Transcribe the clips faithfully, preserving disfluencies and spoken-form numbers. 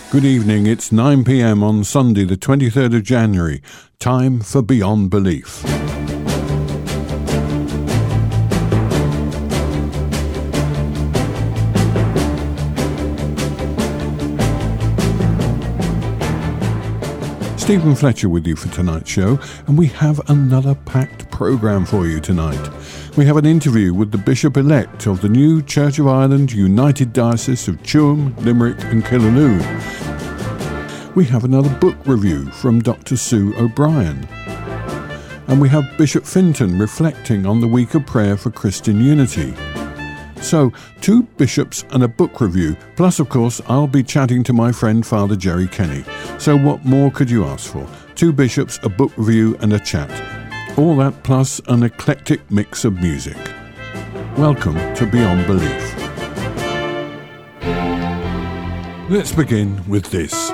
Good evening, it's nine p m on Sunday the twenty-third of January. Time for Beyond Belief. Stephen Fletcher with you for tonight's show, and we have another packed programme for you tonight. We have an interview with the Bishop-elect of the new Church of Ireland United Diocese of Tuam, Limerick and Killaloe. We have another book review from Doctor Sue O'Brien. And we have Bishop Finton reflecting on the week of prayer for Christian unity. So, two bishops and a book review, plus of course I'll be chatting to my friend Father Jerry Kenny. So what more could you ask for? Two bishops, a book review and a chat. All that plus an eclectic mix of music. Welcome to Beyond Belief. Let's begin with this.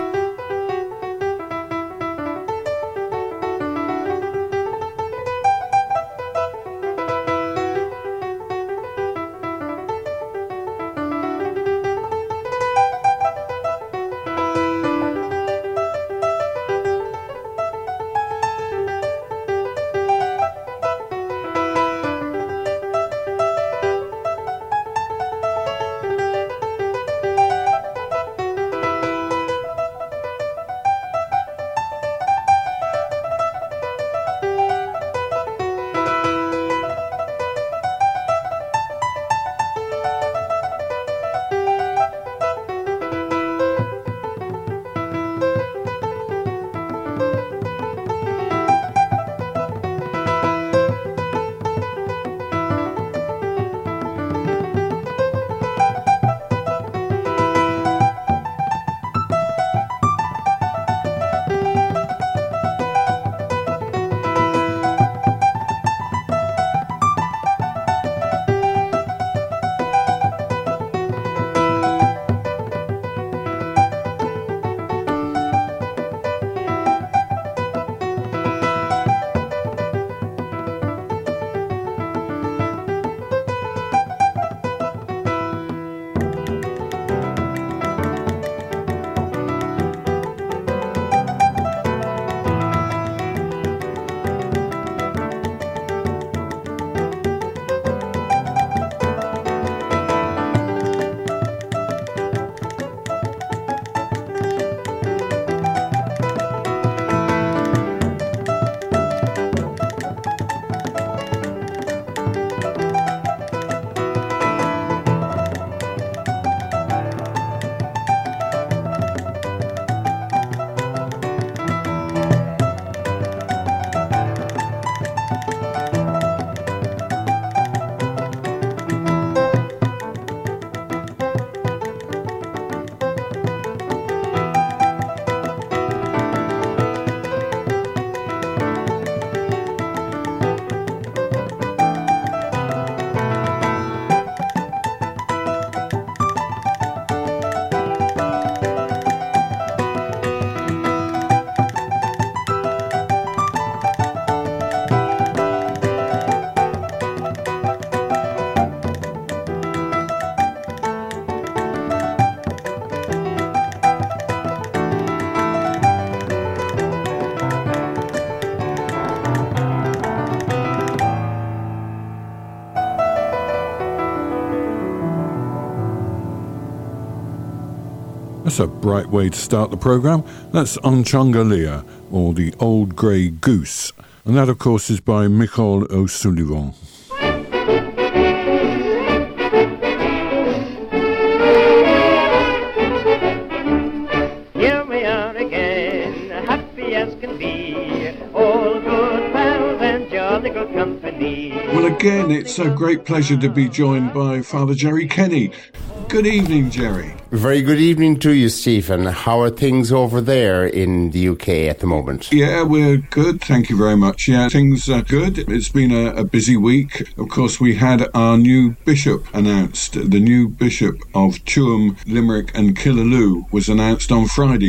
That's a bright way to start the programme. That's Anchanga, or The Old Grey Goose. And that, of course, is by Michael O'Sullivan. Here we are again, happy as can be, all good pals and jolly good company. Well, again, it's a great pleasure to be joined by Father Jerry Kenny. Good evening, Jerry. Very good evening to you, Stephen. How are things over there in the U K at the moment? Yeah, we're good. Thank you very much. Yeah, things are good. It's been a, a busy week. Of course, we had our new bishop announced. The new bishop of Tuam, Limerick and Killaloe was announced on Friday.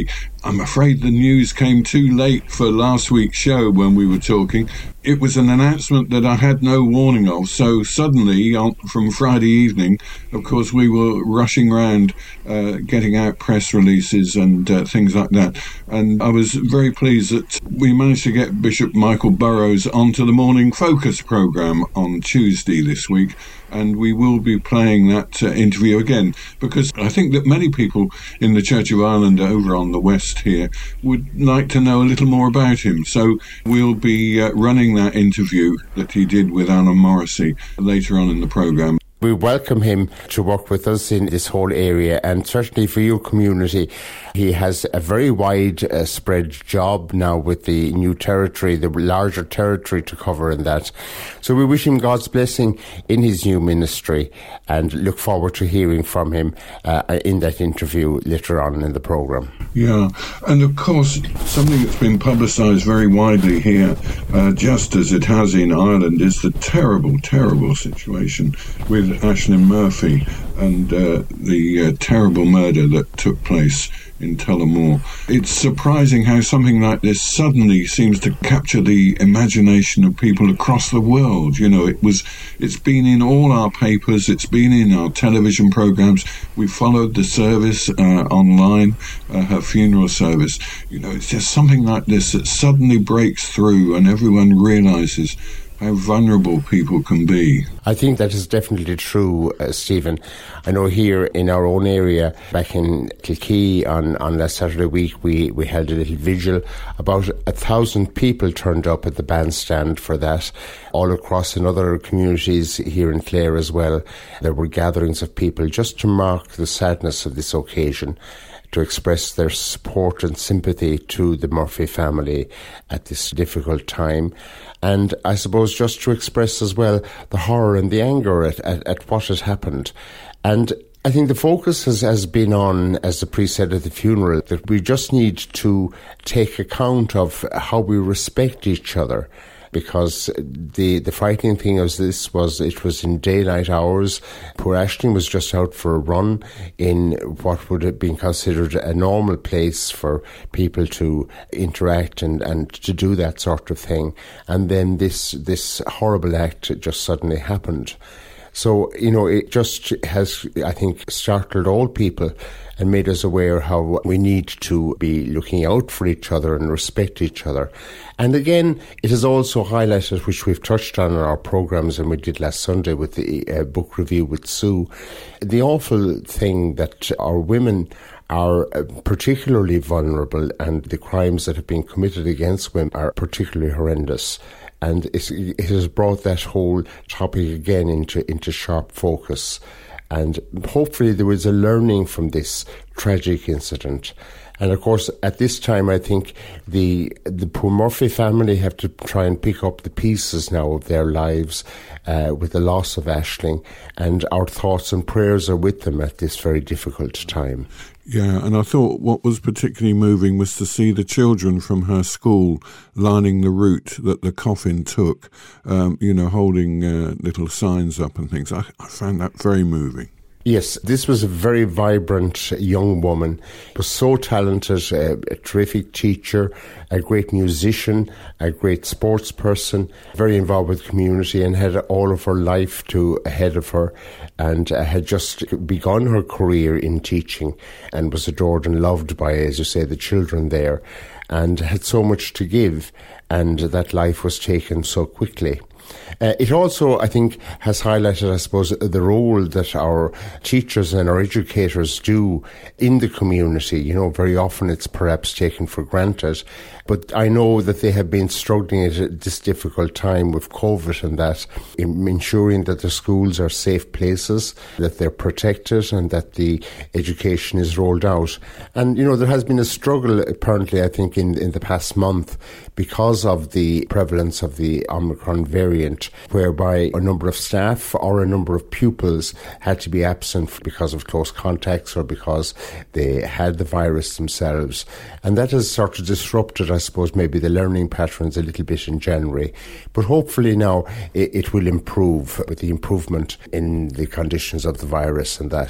I'm afraid the news came too late for last week's show when we were talking. It was an announcement that I had no warning of, so suddenly, on, from Friday evening, of course, we were rushing around uh, getting out press releases and uh, things like that. And I was very pleased that we managed to get Bishop Michael Burrows onto the Morning Focus programme on Tuesday this week. And we will be playing that uh, interview again, because I think that many people in the Church of Ireland over on the west here would like to know a little more about him. So we'll be uh, running that interview that he did with Anna Morrissey later on in the programme. We welcome him to work with us in this whole area, and certainly for your community. He has a very wide uh, spread job now with the new territory, the larger territory to cover in that. So we wish him God's blessing in his new ministry and look forward to hearing from him uh, in that interview later on in the programme. Yeah, and of course, something that's been publicised very widely here, uh, just as it has in Ireland, is the terrible, terrible situation with Aisling Murphy and uh, the uh, terrible murder that took place in Tullamore. It's surprising how something like this suddenly seems to capture the imagination of people across the world. You know, it was, it's been in all our papers, it's been in our television programmes. We followed the service uh, online, uh, her funeral service. You know, it's just something like this that suddenly breaks through and everyone realises how vulnerable people can be. I think that is definitely true, uh, Stephen. I know here in our own area, back in Kilkee on, on last Saturday week, we, we held a little vigil. About a thousand people turned up at the bandstand for that. All across in other communities here in Clare as well, there were gatherings of people just to mark the sadness of this occasion, to express their support and sympathy to the Murphy family at this difficult time. And I suppose just to express as well the horror and the anger at, at, at what has happened. And I think the focus has, has been on, as the priest said at the funeral, that we just need to take account of how we respect each other. Because the the frightening thing of this was it was in daylight hours. Poor Aisling was just out for a run in what would have been considered a normal place for people to interact and, and to do that sort of thing. And then this this horrible act just suddenly happened. So, you know, it just has, I think, startled all people and made us aware how we need to be looking out for each other and respect each other. And again, it has also highlighted, which we've touched on in our programmes, and we did last Sunday with the uh, book review with Sue, the awful thing that our women are particularly vulnerable, and the crimes that have been committed against women are particularly horrendous. And it, it has brought that whole topic again into, into sharp focus. And hopefully there was a learning from this tragic incident. And of course, at this time, I think the the poor Murphy family have to try and pick up the pieces now of their lives uh, with the loss of Aisling. And our thoughts and prayers are with them at this very difficult time. Yeah, and I thought what was particularly moving was to see the children from her school lining the route that the coffin took, um, you know, holding uh, little signs up and things. I, I found that very moving. Yes, this was a very vibrant young woman, was so talented, a, a terrific teacher, a great musician, a great sports person, very involved with the community, and had all of her life to ahead of her, and uh, had just begun her career in teaching and was adored and loved by, as you say, the children there, and had so much to give, and that life was taken so quickly. Uh, it also, I think, has highlighted, I suppose, the role that our teachers and our educators do in the community. You know, very often it's perhaps taken for granted, but I know that they have been struggling at this difficult time with COVID and that, in ensuring that the schools are safe places, that they're protected and that the education is rolled out. And, you know, there has been a struggle, apparently, I think, in, in the past month because of the prevalence of the Omicron variant, whereby a number of staff or a number of pupils had to be absent because of close contacts or because they had the virus themselves. And that has sort of disrupted, I suppose, maybe the learning patterns a little bit in January. But hopefully now it, it will improve with the improvement in the conditions of the virus and that.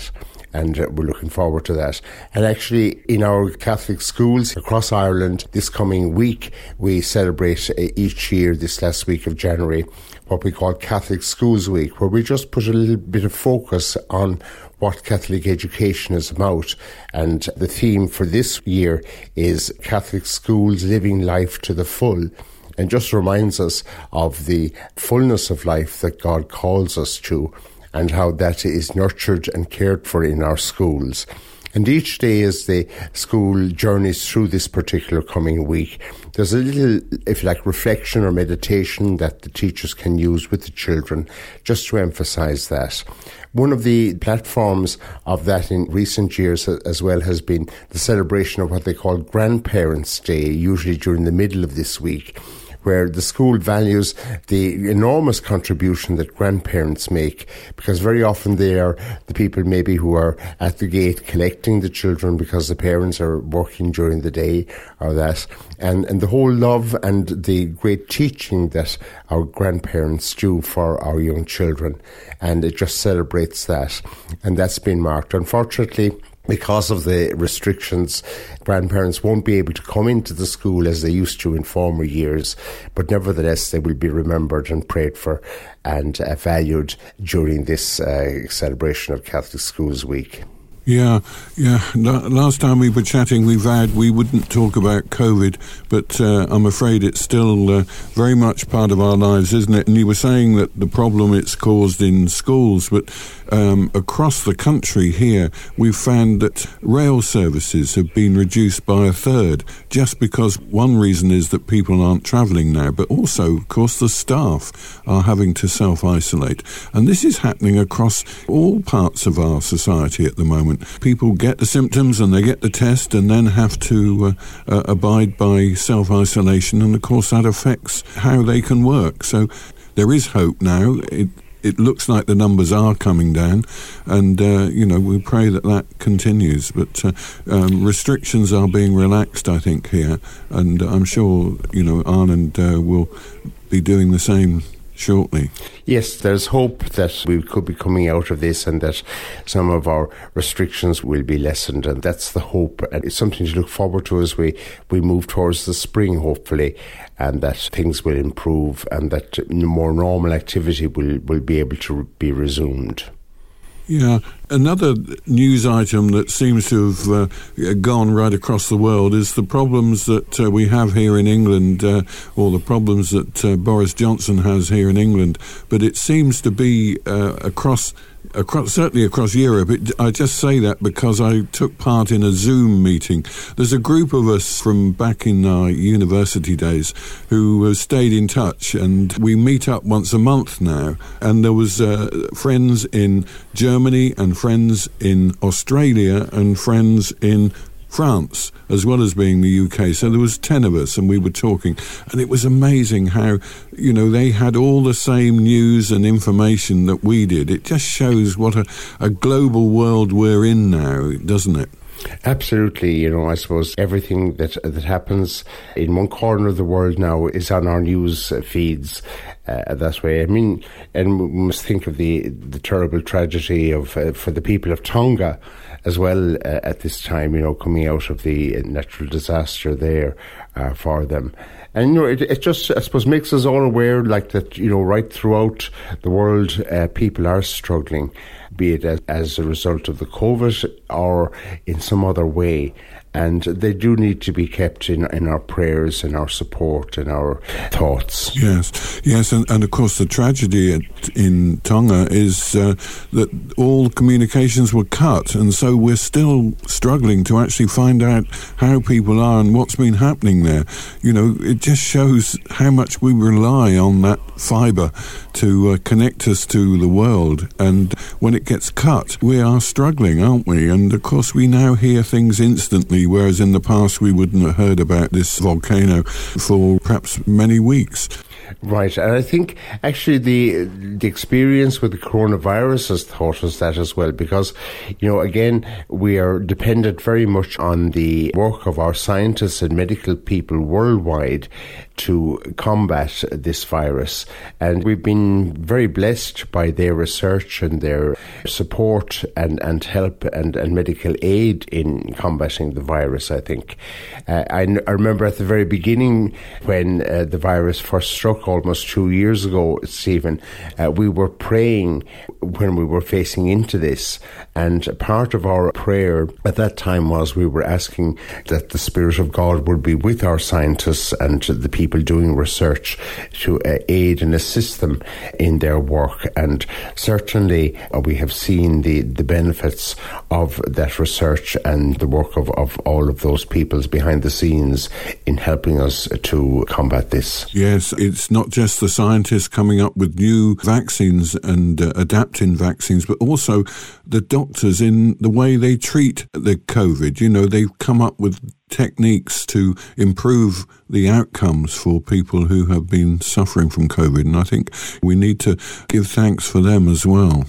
and uh, we're looking forward to that. And actually, in our Catholic schools across Ireland, this coming week, we celebrate uh, each year, this last week of January, what we call Catholic Schools Week, where we just put a little bit of focus on what Catholic education is about. And the theme for this year is Catholic Schools Living Life to the Full, and just reminds us of the fullness of life that God calls us to, and how that is nurtured and cared for in our schools. And each day as the school journeys through this particular coming week, there's a little, if you like, reflection or meditation that the teachers can use with the children, just to emphasise that. One of the platforms of that in recent years as well has been the celebration of what they call Grandparents' Day, usually during the middle of this week, where the school values the enormous contribution that grandparents make, because very often they are the people maybe who are at the gate collecting the children because the parents are working during the day or that, and, and the whole love and the great teaching that our grandparents do for our young children, and it just celebrates that, and that's been marked. Unfortunately, because of the restrictions, grandparents won't be able to come into the school as they used to in former years, but nevertheless they will be remembered and prayed for and uh, valued during this uh, celebration of Catholic Schools Week. Yeah, yeah. Last time we were chatting, we vowed we wouldn't talk about COVID, but uh, I'm afraid it's still uh, very much part of our lives, isn't it? And you were saying that the problem it's caused in schools, but um, across the country here, we've found that rail services have been reduced by a third, just because one reason is that people aren't travelling now, but also, of course, the staff are having to self-isolate. And this is happening across all parts of our society at the moment. People get the symptoms and they get the test and then have to uh, uh, abide by self-isolation, and of course that affects how they can work. So there is hope now. It it looks like the numbers are coming down, and uh, you know, we pray that that continues. But uh, um, restrictions are being relaxed, I think, here, and I'm sure, you know, Ireland uh, will be doing the same shortly. Yes, there's hope that we could be coming out of this and that some of our restrictions will be lessened, and that's the hope, and it's something to look forward to as we, we move towards the spring, hopefully, and that things will improve and that more normal activity will, will be able to be resumed. Yeah, another news item that seems to have uh, gone right across the world is the problems that uh, we have here in England, uh, or the problems that uh, Boris Johnson has here in England. But it seems to be uh, across, across, certainly across Europe. It, I just say that because I took part in a Zoom meeting. There's a group of us from back in our university days who have stayed in touch, and we meet up once a month now. And there was uh, friends in Germany and friends in Australia and friends in France, as well as being the U K. So there was ten of us, and we were talking, and it was amazing how, you know, they had all the same news and information that we did. It just shows what a, a global world we're in now, doesn't it? Absolutely. You know, I suppose everything that that happens in one corner of the world now is on our news feeds uh, that way. I mean, and we must think of the the terrible tragedy of uh, for the people of Tonga as well uh, at this time, you know, coming out of the natural disaster there uh, for them. And, you know, it, it just, I suppose, makes us all aware, like, that, you know, right throughout the world, uh, people are struggling, be it as, as a result of the COVID or in some other way. And they do need to be kept in, in our prayers and our support and our thoughts. Yes, yes, and, and of course the tragedy at, in Tonga is uh, that all communications were cut, and so we're still struggling to actually find out how people are and what's been happening there. You know, it just shows how much we rely on that fibre to uh, connect us to the world, and when it gets cut, we are struggling, aren't we? And of course we now hear things instantly, whereas in the past we wouldn't have heard about this volcano for perhaps many weeks. Right, and I think actually the the experience with the coronavirus has taught us that as well, because, you know, again, we are dependent very much on the work of our scientists and medical people worldwide to combat this virus. And we've been very blessed by their research and their support and, and help and, and medical aid in combating the virus, I think. Uh, I, I remember at the very beginning when uh, the virus first struck almost two years ago, Stephen, uh, we were praying when we were facing into this. And part of our prayer at that time was we were asking that the Spirit of God would be with our scientists and the people doing research to uh, aid and assist them in their work. And certainly uh, we have seen the, the benefits of that research and the work of, of all of those people behind the scenes in helping us to combat this. Yes, it's not just the scientists coming up with new vaccines and uh, adapting vaccines, but also the doctors in the way they treat the COVID. You know, they've come up with techniques to improve the outcomes for people who have been suffering from COVID. And I think we need to give thanks for them as well.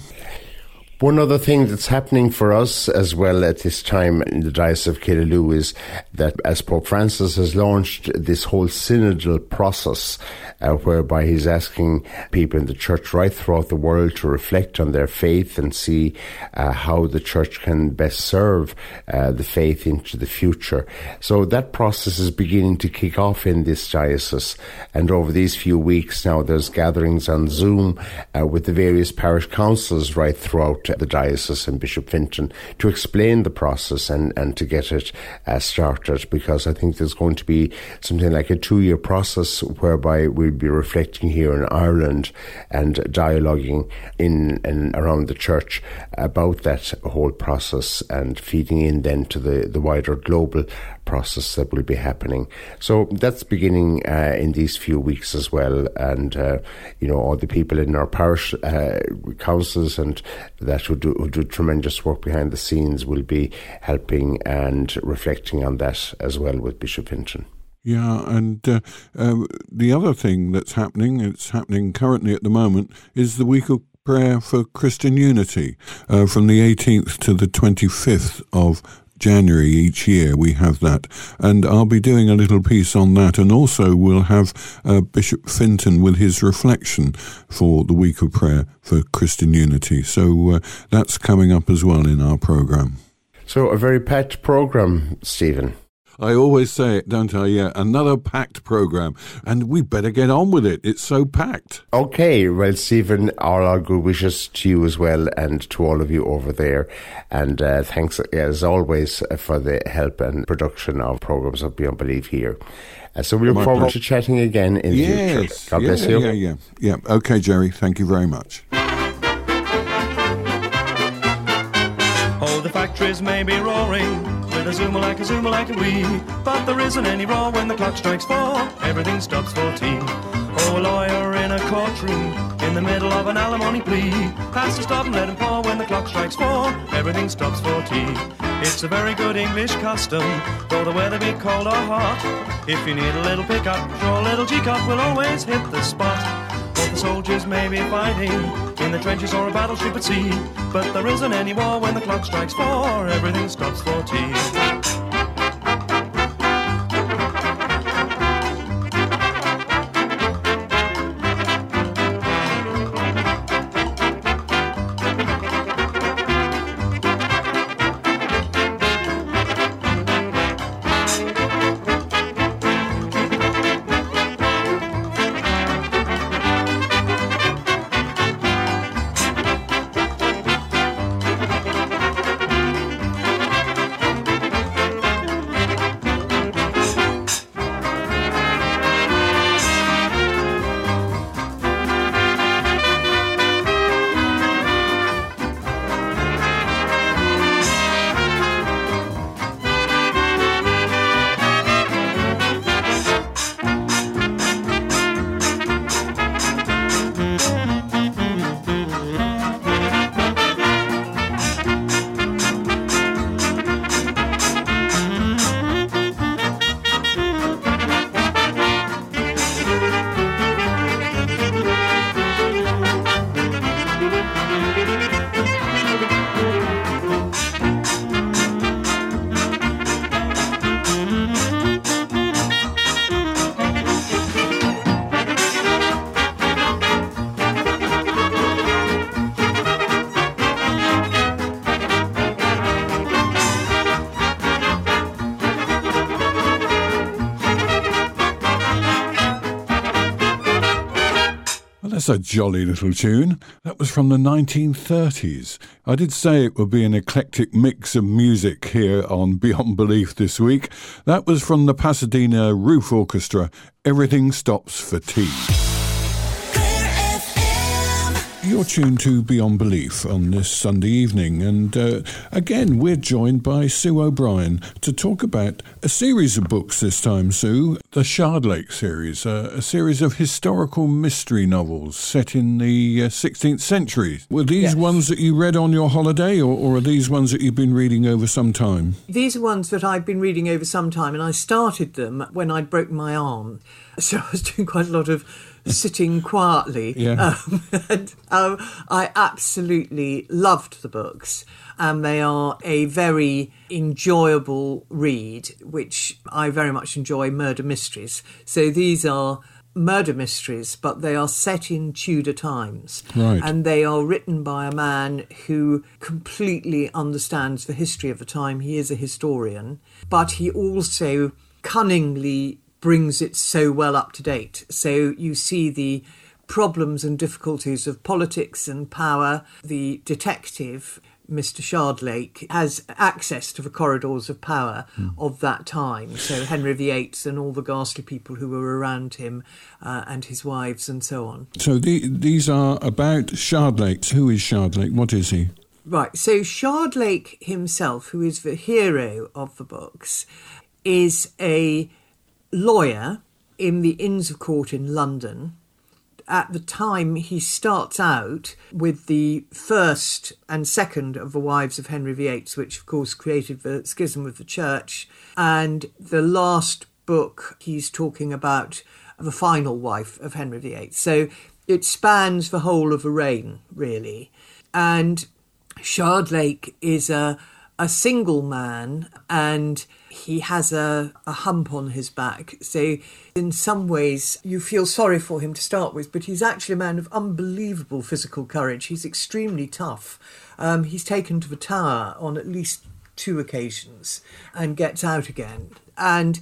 One other thing that's happening for us as well at this time in the Diocese of Killaloe is that as Pope Francis has launched this whole synodal process uh, whereby he's asking people in the church right throughout the world to reflect on their faith and see uh, how the church can best serve uh, the faith into the future. So that process is beginning to kick off in this diocese, and over these few weeks now there's gatherings on Zoom uh, with the various parish councils right throughout the diocese and Bishop Fintan to explain the process and, and to get it uh, started, because I think there's going to be something like a two-year process whereby we'll be reflecting here in Ireland and dialoguing in and around the church about that whole process and feeding in then to the, the wider global process that will be happening. So that's beginning uh, in these few weeks as well, and uh, you know, all the people in our parish uh, councils and that who do, who do tremendous work behind the scenes will be helping and reflecting on that as well with Bishop Hinton. Yeah, and uh, uh, the other thing that's happening, it's happening currently at the moment, is the week of prayer for Christian unity uh, from the eighteenth to the twenty-fifth of January each year. We have that, and I'll be doing a little piece on that, and also we'll have uh, Bishop Fintan with his reflection for the week of prayer for Christian unity. So uh, that's coming up as well in our programme. So a very packed programme, Stephen. I always say it, don't I? Yeah, another packed programme, and we better get on with it. It's so packed. Okay, well, Stephen, all our good wishes to you as well and to all of you over there. And uh, thanks, as always, for the help and production of programmes of Beyond Belief here. Uh, so we look My forward pro- to chatting again in yes, the future. God yeah, bless you. Yeah, yeah, yeah. Okay, Jerry, thank you very much. Oh, the factories may be roaring with a zoomer like a zoomer like a wee, but there isn't any roar when the clock strikes four. Everything stops for tea. Oh, a lawyer in a courtroom in the middle of an alimony plea has to stop and let him pour when the clock strikes four. Everything stops for tea. It's a very good English custom, though the weather be cold or hot. If you need a little pickup, sure, a little G-cup will always hit the spot. Both the soldiers may be fighting in the trenches or a battleship at sea, but there isn't any war when the clock strikes four. Everything stops for tea. That's a jolly little tune. That was from the nineteen thirties. I did say it would be an eclectic mix of music here on Beyond Belief this week. That was from the Pasadena Roof Orchestra, Everything Stops for Tea. You're tuned to Beyond Belief on this Sunday evening, and uh, again we're joined by Sue O'Brien to talk about a series of books this time, Sue, the Shardlake series, uh, a series of historical mystery novels set in the uh, sixteenth century. Were these yes. ones that you read on your holiday, or, or are these ones that you've been reading over some time? These are ones that I've been reading over some time, and I started them when I'd broken my arm, so I was doing quite a lot of sitting quietly. Yeah. Um, and um, I absolutely loved the books, and they are a very enjoyable read, which I very much enjoy murder mysteries. So these are murder mysteries, but they are set in Tudor times. Right. And they are written by a man who completely understands the history of the time. He is a historian, but he also cunningly brings it so well up to date. So you see the problems and difficulties of politics and power. The detective, Mister Shardlake, has access to the corridors of power mm. of that time. So Henry the Eighth and all the ghastly people who were around him uh, and his wives and so on. So the, these are about Shardlake. Who is Shardlake? What is he? Right, so Shardlake himself, who is the hero of the books, is a lawyer in the Inns of Court in London. At the time, he starts out with the first and second of the wives of Henry the Eighth, which of course created the schism with the church. And the last book, he's talking about the final wife of Henry the Eighth. So it spans the whole of the reign, really. And Shardlake is a a single man, and he has a, a hump on his back. So in some ways you feel sorry for him to start with, but he's actually a man of unbelievable physical courage. He's extremely tough. Um, he's taken to the Tower on at least two occasions and gets out again. And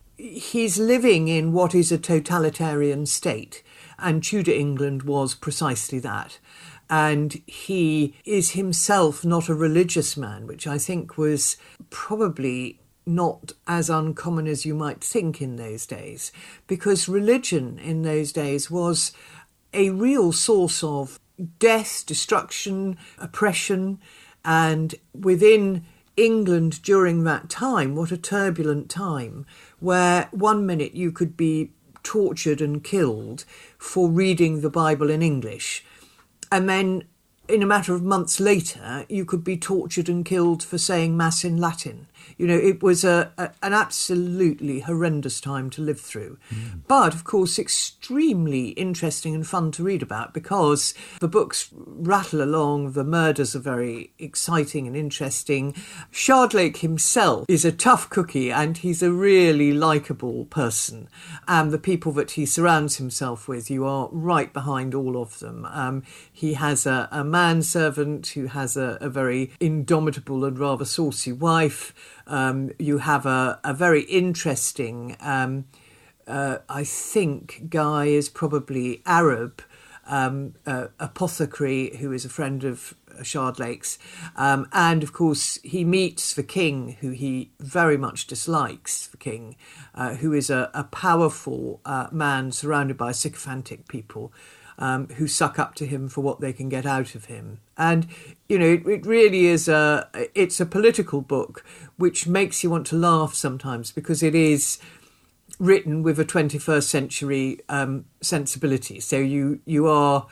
he's living in what is a totalitarian state, and Tudor England was precisely that. And he is himself not a religious man, which I think was probably not as uncommon as you might think in those days, because religion in those days was a real source of death, destruction, oppression, and within England during that time, what a turbulent time, where one minute you could be tortured and killed for reading the Bible in English, and then in a matter of months later, you could be tortured and killed for saying Mass in Latin. You know, it was a, a an absolutely horrendous time to live through. Mm. But, of course, extremely interesting and fun to read about, because the books rattle along, the murders are very exciting and interesting. Shardlake himself is a tough cookie, and he's a really likeable person. And the people that he surrounds himself with, you are right behind all of them. Um, he has a, a manservant who has a, a very indomitable and rather saucy wife. Um, you have a, a very interesting, um, uh, I think Guy is probably Arab, um, uh, apothecary who is a friend of Shardlake's. Um, and, of course, he meets the king, who he very much dislikes, the king, uh, who is a, a powerful uh, man surrounded by sycophantic people. Um, who suck up to him for what they can get out of him. And, you know, it, it really is a, it's a political book which makes you want to laugh sometimes, because it is written with a twenty-first century um, sensibility. So you, you are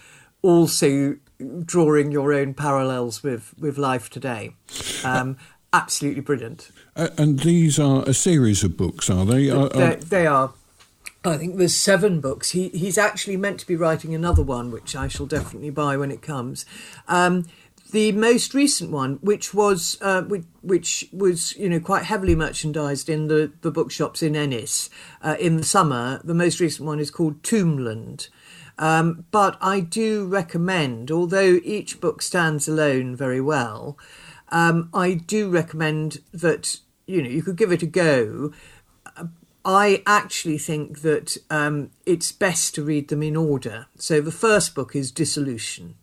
also drawing your own parallels with, with life today. Um, absolutely brilliant. Uh, and these are a series of books, are they? Are, are... They are. I think there's seven books. He he's actually meant to be writing another one, which I shall definitely buy when it comes. Um, the most recent one, which was uh, which, which was you know quite heavily merchandised in the, the bookshops in Ennis uh, in the summer. The most recent one is called Tombland. Um, but I do recommend, although each book stands alone very well, um, I do recommend that you know you could give it a go. I actually think that um, it's best to read them in order. So the first book is Dissolution.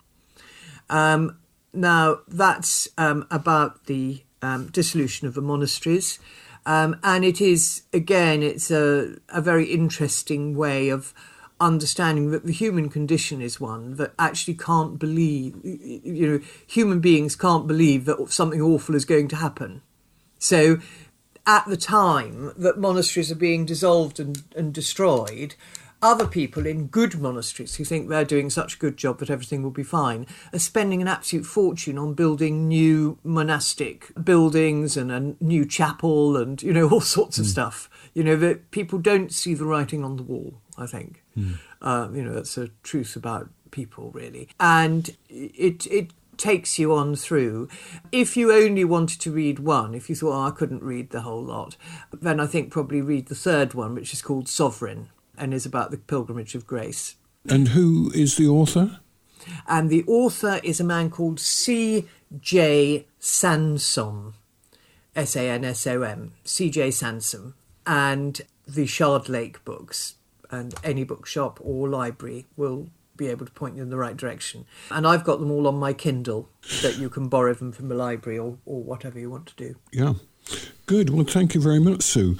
Um, now, that's um, about the um, dissolution of the monasteries. Um, and it is, again, it's a, a very interesting way of understanding that the human condition is one that actually can't believe, you know, human beings can't believe that something awful is going to happen. So at the time that monasteries are being dissolved and, and destroyed, other people in good monasteries who think they're doing such a good job that everything will be fine are spending an absolute fortune on building new monastic buildings and a new chapel and, you know, all sorts of mm. stuff. You know, that people don't see the writing on the wall, I think. Mm. Uh, you know, that's a truth about people, really. And it it takes you on through. If you only wanted to read one, if you thought, oh, I couldn't read the whole lot, then I think probably read the third one, which is called Sovereign, and is about the Pilgrimage of Grace. And who is the author? And the author is a man called C J Sansom, S A N S O M, C J Sansom, and the Shard Lake books. And any bookshop or library will be able to point you in the right direction. And I've got them all on my Kindle, that you can borrow them from the library or, or whatever you want to do. Yeah. Good. Well, thank you very much, Sue.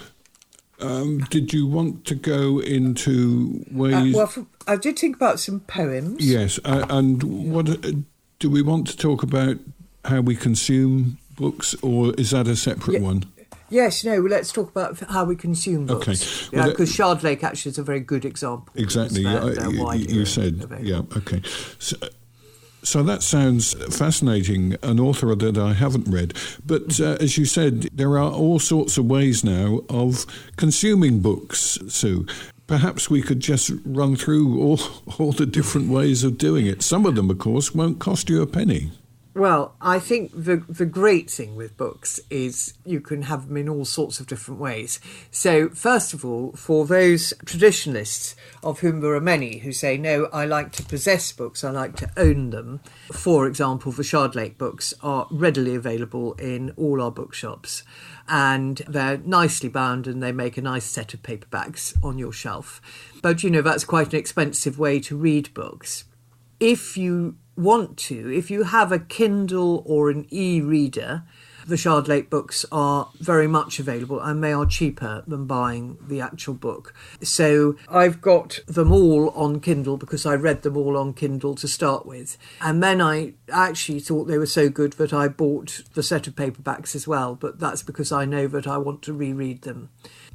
Um, did you want to go into ways... Uh, well, for, I did think about some poems. Yes, uh, and what uh, do we want to talk about how we consume books, or is that a separate yeah. one? Yes, no, let's talk about how we consume books. Okay. Yeah, well, because Shard Lake actually is a very good example. Exactly, They're, yeah, they're you, you said, available. yeah, okay. So, so that sounds fascinating, an author that I haven't read. But uh, as you said, there are all sorts of ways now of consuming books, Sue. Perhaps we could just run through all, all the different ways of doing it. Some of them, of course, won't cost you a penny. Well, I think the the great thing with books is you can have them in all sorts of different ways. So, first of all, for those traditionalists, of whom there are many, who say, no, I like to possess books, I like to own them. For example, the Shard Lake books are readily available in all our bookshops. And they're nicely bound and they make a nice set of paperbacks on your shelf. But, you know, that's quite an expensive way to read books. If you want to, if you have a Kindle or an e-reader, the Shard Lake books are very much available and they are cheaper than buying the actual book. So I've got them all on Kindle because I read them all on Kindle to start with. And then I actually thought they were so good that I bought the set of paperbacks as well, but that's because I know that I want to reread them.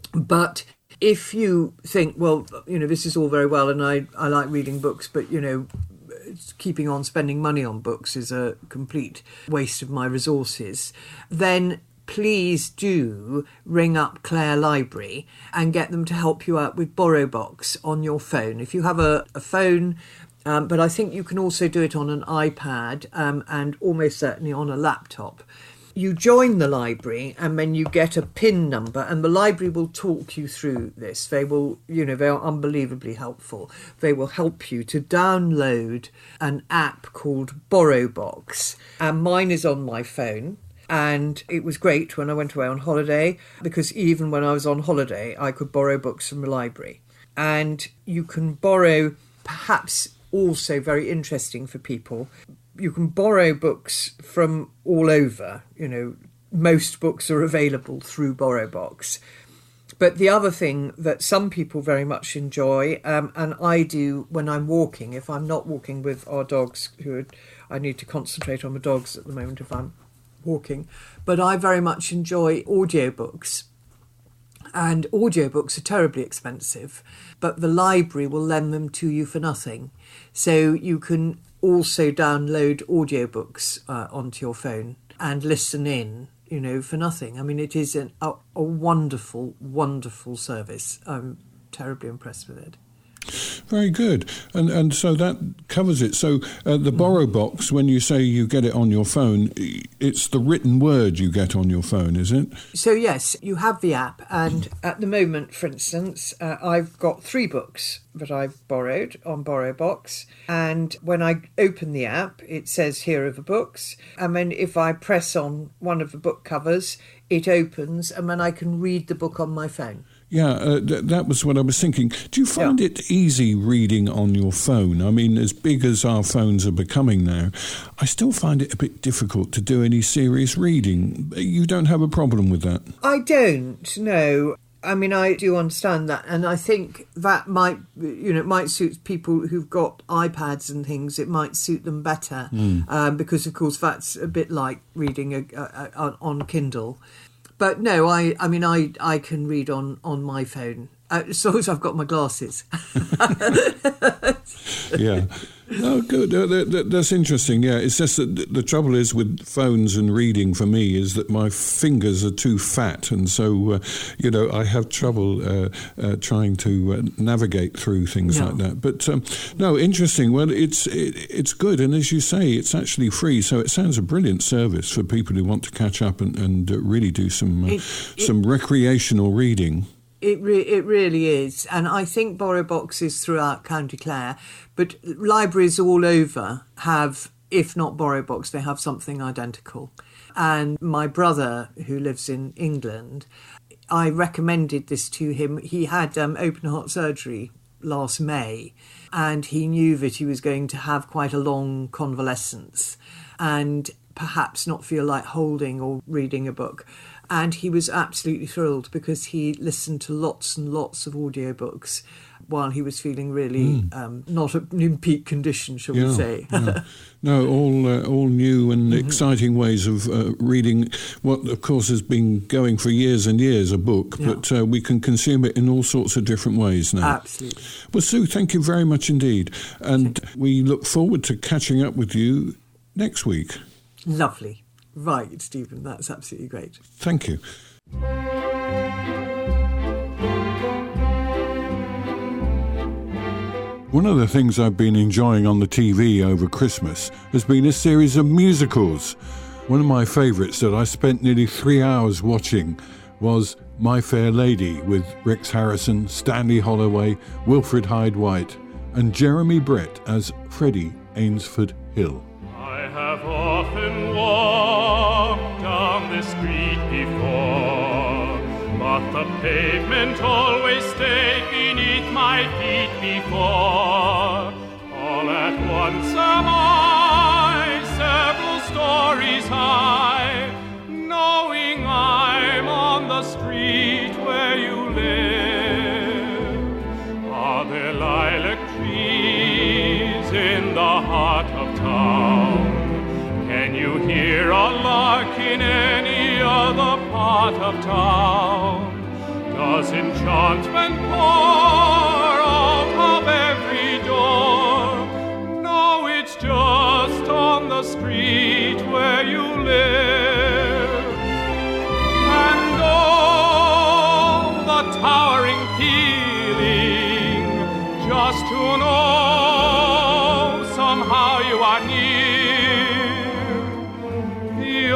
But if you think, well, you know, this is all very well and I, I like reading books, but, you know, keeping on spending money on books is a complete waste of my resources, then please do ring up Clare Library and get them to help you out with BorrowBox on your phone. If you have a, a phone, um, but I think you can also do it on an iPad um, and almost certainly on a laptop. You join the library and then you get a PIN number and the library will talk you through this. They will, you know, they are unbelievably helpful. They will help you to download an app called BorrowBox. And mine is on my phone. And it was great when I went away on holiday because even when I was on holiday, I could borrow books from the library. And you can borrow, perhaps also very interesting for people, you can borrow books from all over. You know, most books are available through BorrowBox. But the other thing that some people very much enjoy, um, and I do when I'm walking, if I'm not walking with our dogs, who are, I need to concentrate on the dogs at the moment if I'm walking, but I very much enjoy audiobooks. And audiobooks are terribly expensive, but the library will lend them to you for nothing. So you can also download audiobooks uh, onto your phone and listen in, you know, for nothing. I mean, it is an, a, a wonderful, wonderful service. I'm terribly impressed with it. Very good. And and so that covers it. So uh, the BorrowBox, when you say you get it on your phone, it's the written word you get on your phone, is it? So yes, you have the app. And at the moment, for instance, uh, I've got three books that I've borrowed on BorrowBox. And when I open the app, it says, here are the books. And then if I press on one of the book covers, it opens and then I can read the book on my phone. Yeah, uh, th- that was what I was thinking. Do you find Yeah. it easy reading on your phone? I mean, as big as our phones are becoming now, I still find it a bit difficult to do any serious reading. You don't have a problem with that? I don't, no. I mean, I do understand that, and I think that might, you know, it might suit people who've got iPads and things. It might suit them better, Mm. um, because, of course, that's a bit like reading a, a, a, on Kindle. But no, I, I mean, I, I can read on, on my phone, uh, as long as I've got my glasses. Yeah. Oh, good. Uh, that, that, that's interesting. Yeah, it's just that the, the trouble is with phones and reading for me is that my fingers are too fat, and so uh, you know I have trouble uh, uh, trying to uh, navigate through things No. like that. But um, no, interesting. Well, it's it, it's good, and as you say, it's actually free. So it sounds a brilliant service for people who want to catch up and, and uh, really do some uh, It- it- some recreational reading. It re- it really is, and I think borrow boxes throughout County Clare, but libraries all over have, if not borrow box, they have something identical. And my brother, who lives in England, I recommended this to him. He had um, open heart surgery last May, and he knew that he was going to have quite a long convalescence and perhaps not feel like holding or reading a book. And he was absolutely thrilled because he listened to lots and lots of audiobooks while he was feeling really Mm. um, not in peak condition, shall we say. yeah. No, all uh, all new and Mm-hmm. exciting ways of uh, reading what, of course, has been going for years and years, a book, Yeah. but uh, we can consume it in all sorts of different ways now. Absolutely. Well, Sue, thank you very much indeed. And we look forward to catching up with you next week. Lovely. Right, Stephen, that's absolutely great. Thank you. One of the things I've been enjoying on the T V over Christmas has been a series of musicals. One of my favourites that I spent nearly three hours watching was My Fair Lady with Rex Harrison, Stanley Holloway, Wilfred Hyde-White and Jeremy Brett as Freddie Ainsford Hill. I have often walked down this street before, but the pavement always stayed beneath my feet before. All at once am I several stories high, knowing I'm on the street where you live. Are there lilac trees in the heart of town? Can you hear a lark in any other part of town? Does enchantment pour out of every door? No, it's just on the street where you live. And oh, the towering feeling just to know somehow you are near. The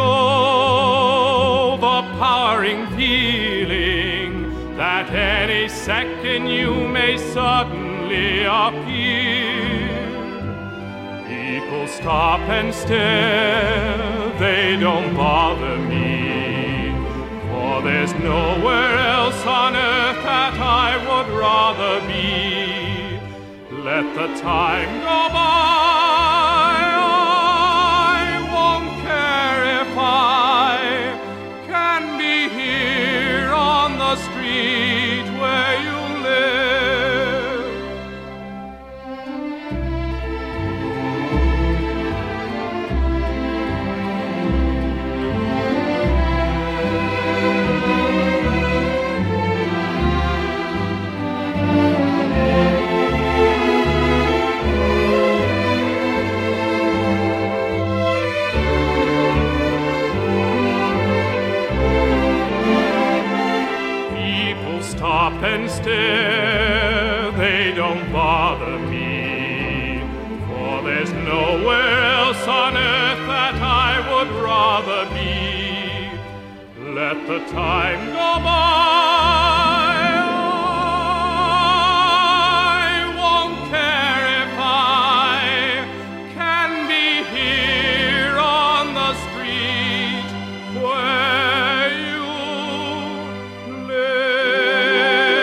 overpowering feeling that any second you may suddenly appear. People stop and stare, they don't bother me, for there's nowhere else on earth that I would rather be. Let the time go by, I won't care if I can be here on the street where you live. Stop and stare, they don't bother me, for there's nowhere else on earth that I would rather be. Let the time go by, I won't care if I can be here on the street where you live.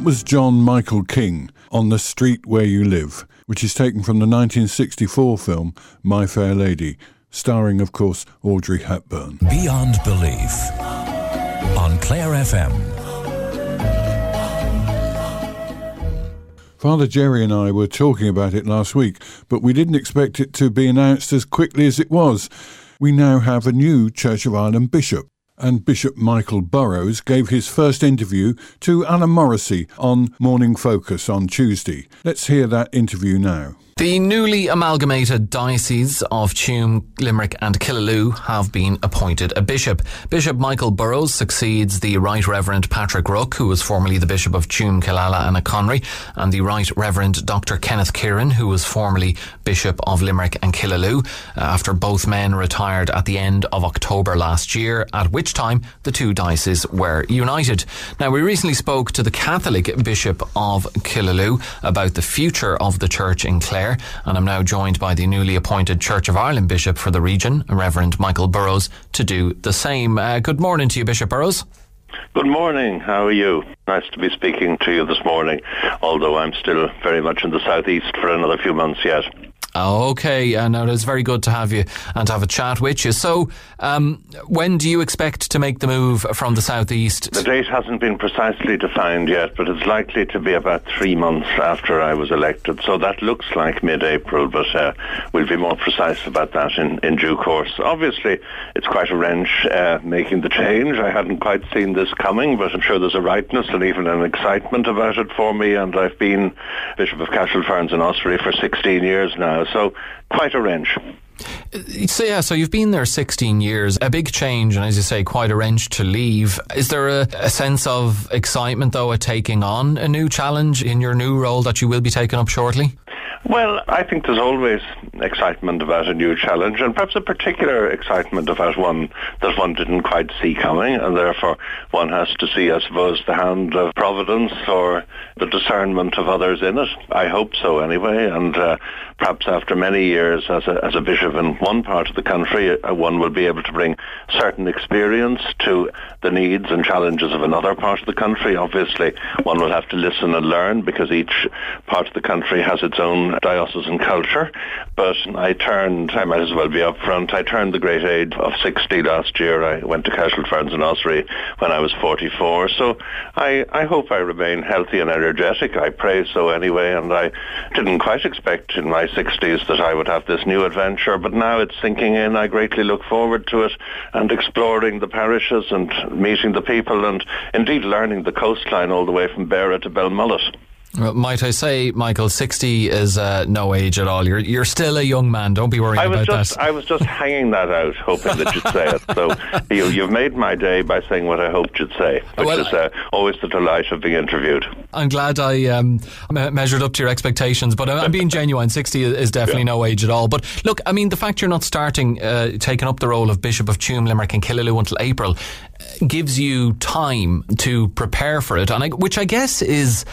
That was John Michael King on The Street Where You Live, which is taken from the nineteen sixty-four film My Fair Lady, starring, of course, Audrey Hepburn. Beyond Belief on Clare F M. Father Jerry and I were talking about it last week, but we didn't expect it to be announced as quickly as it was. We now have a new Church of Ireland bishop, and Bishop Michael Burrows gave his first interview to Alan Morrissey on Morning Focus on Tuesday. Let's hear that interview now. The newly amalgamated dioceses of Tuam, Limerick and Killaloe have been appointed a bishop. Bishop Michael Burrows succeeds the Right Reverend Patrick Rook, who was formerly the Bishop of Tuam, Killala and Conry, and the Right Reverend Doctor Kenneth Kieran, who was formerly Bishop of Limerick and Killaloe, after both men retired at the end of October last year, at which time the two dioceses were united. Now, we recently spoke to the Catholic Bishop of Killaloe about the future of the church in Clare, and I'm now joined by the newly appointed Church of Ireland Bishop for the region, Reverend Michael Burrows, to do the same. Uh, good morning to you, Bishop Burrows. Good morning. How are you? Nice to be speaking to you this morning, although I'm still very much in the southeast for another few months yet. Okay, uh, now it's very good to have you and to have a chat with you. So, um, when do you expect to make the move from the southeast? The date hasn't been precisely defined yet, but it's likely to be about three months after I was elected. So that looks like mid-April, but uh, we'll be more precise about that in, in due course. Obviously, it's quite a wrench uh, making the change. I hadn't quite seen this coming, but I'm sure there's a rightness and even an excitement about it for me, and I've been Bishop of Cashel-Ferns and Ossory for sixteen years now. So quite a wrench. So yeah, so you've been there sixteen years, a big change, and as you say, quite a wrench to leave. Is there a, a sense of excitement though at taking on a new challenge in your new role that you will be taking up shortly? Well, I think there's always excitement about a new challenge, and perhaps a particular excitement about one that one didn't quite see coming, and therefore one has to see, I suppose, the hand of providence or the discernment of others in it. I hope so anyway, and uh, perhaps after many years as a, as a bishop in one part of the country, uh, one will be able to bring certain experience to the needs and challenges of another part of the country. Obviously, one will have to listen and learn, because each part of the country has its own diocesan culture. But I turned, I might as well be upfront, I turned the great age of sixty last year. I went to Cashel-Ferns and Ossory when I was forty-four. So I, I hope I remain healthy and energetic. I pray so anyway, and I didn't quite expect in my sixties that I would have this new adventure, but now it's sinking in. I greatly look forward to it, and exploring the parishes and meeting the people, and indeed learning the coastline all the way from Beara to Belmullet. Well, might I say, Michael, sixty is uh, no age at all. You're you're still a young man. Don't be worrying I was about just, that. I was just hanging that out, hoping that you'd say it. So you, you've made my day by saying what I hoped you'd say, which well, is uh, always the delight of being interviewed. I'm glad I um, me- measured up to your expectations, but I'm being genuine. sixty is definitely yeah. no age at all. But look, I mean, the fact you're not starting, uh, taking up the role of Bishop of Tuam, Limerick and Killaloe until April uh, gives you time to prepare for it, and I, which I guess is...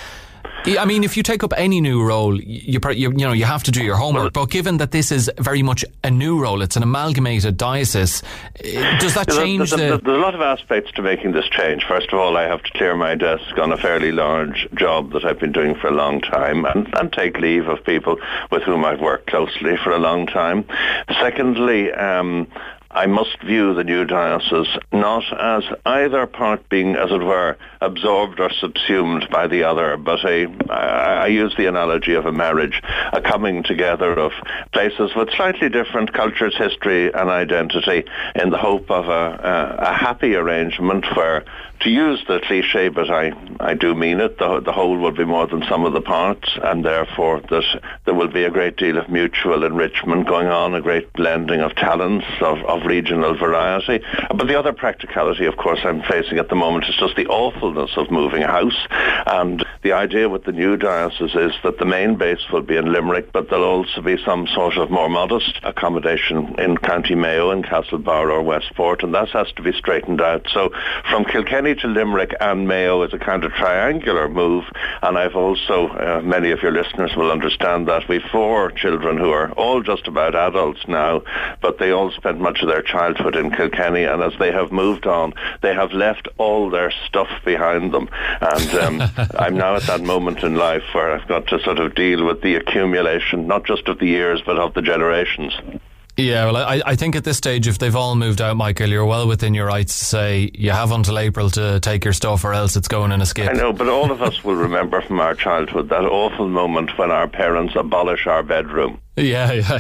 I mean, if you take up any new role, you, you you know you have to do your homework. But given that this is very much a new role, it's an amalgamated diocese. Does that change there's, there's, the? There's a lot of aspects to making this change. First of all, I have to clear my desk on a fairly large job that I've been doing for a long time, and, and take leave of people with whom I've worked closely for a long time. Secondly, um, I must view the new diocese not as either part being, as it were, absorbed or subsumed by the other, but a, I, I use the analogy of a marriage, a coming together of places with slightly different cultures, history and identity, in the hope of a, a, a happy arrangement where, to use the cliche, but I, I do mean it, the, the whole will be more than some of the parts, and therefore that there will be a great deal of mutual enrichment going on, a great blending of talents, of, of regional variety. But the other practicality, of course, I'm facing at the moment is just the awfulness of moving house. And the idea with the new diocese is that the main base will be in Limerick, but there'll also be some sort of more modest accommodation in County Mayo, in Castlebar or Westport, and that has to be straightened out. So from Kilkenny to Limerick and Mayo is a kind of triangular move, and I've also, uh, many of your listeners will understand that, we've four children who are all just about adults now, but they all spent much of their childhood in Kilkenny, and as they have moved on, they have left all their stuff behind them. And um, I'm now at that moment in life where I've got to sort of deal with the accumulation, not just of the years, but of the generations. Yeah, well, I, I think at this stage, if they've all moved out, Michael, you're well within your rights to say you have until April to take your stuff, or else it's going in a skip. I know, but all of us will remember from our childhood that awful moment when our parents abolish our bedroom. Yeah, yeah,